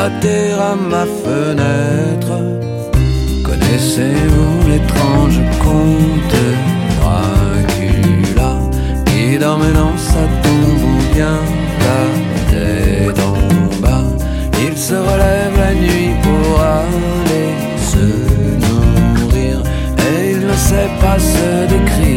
gratter à ma fenêtre. Connaissez-vous l'étrange conte Dracula qui dormait dans sa tombe ou bien la tête en bas? Il se relève la nuit pour aller se nourrir et il ne sait pas se décrire.